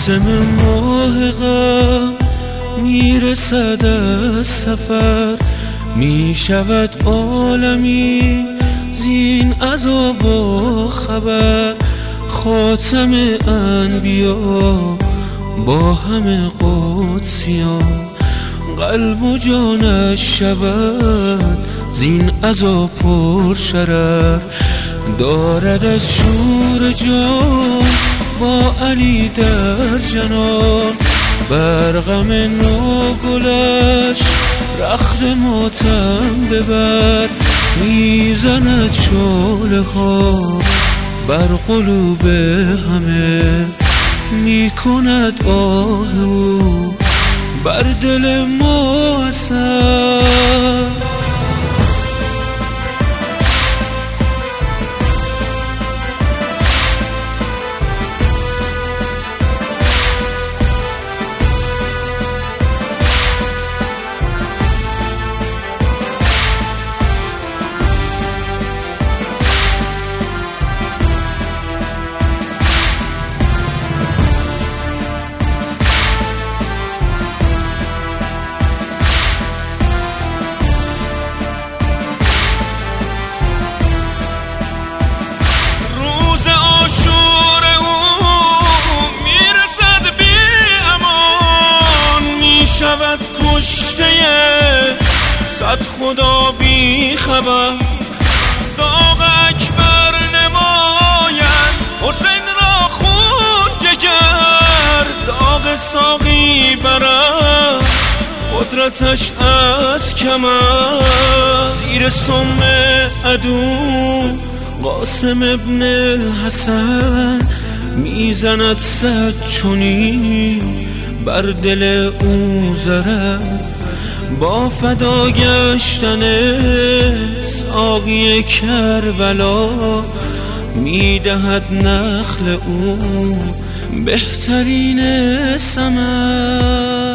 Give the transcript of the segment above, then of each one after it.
قاسم ماه غم میرسد از سفر، میشود عالمی زین عذاب و خبر. خاتم انبیا با همه قدسیان، قلب و جانش شود زین عذاب پر شرر. دارد از شور جان با علی در جنان، بر غم نوگلش رخت ماتم ببر. میزند شعله ها بر قلوب همه، میکند آه او بر دل ما اثر. شود کشته صد خدا بی خبر. داغ اکبر نماید حسین را خون جگر، داغ ساقی برد قدرتش از کمر. زیر سم عدو قاسم ابن الحسن، میزند صد چنین بر دل او ضرر. با فدا گشتن ساقی کربلا، میدهد نخل او بهترین ثمر.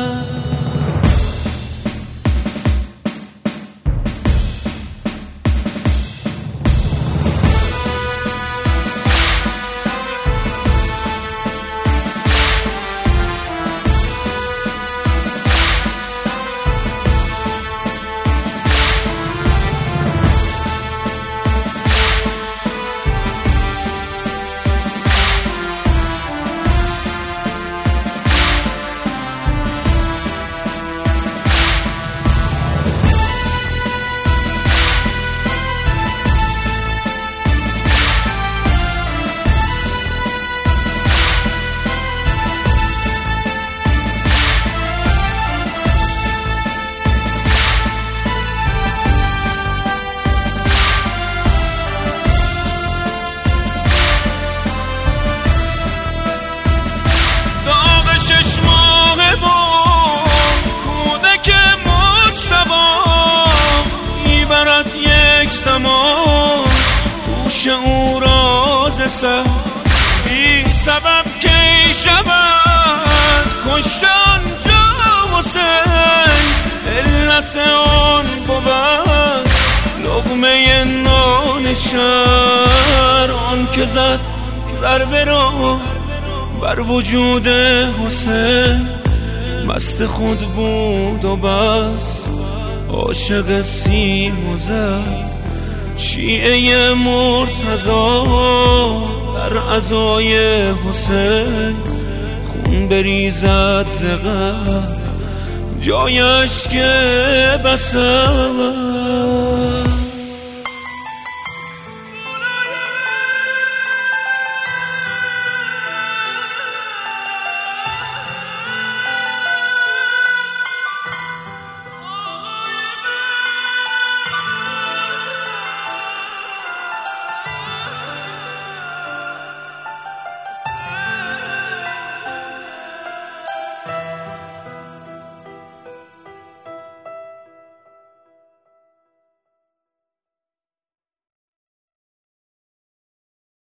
گوش او راز سر بی سبب کی شود کشته آنجا حسین. علت آن بود لقمه نان شر، آن که زد ضربه را بر وجود حسین. مست خود بود و بس عاشق سیم و زر، شیعه مرتضی در عزای حسین. خون بریزد ز قلب جایش که بسد.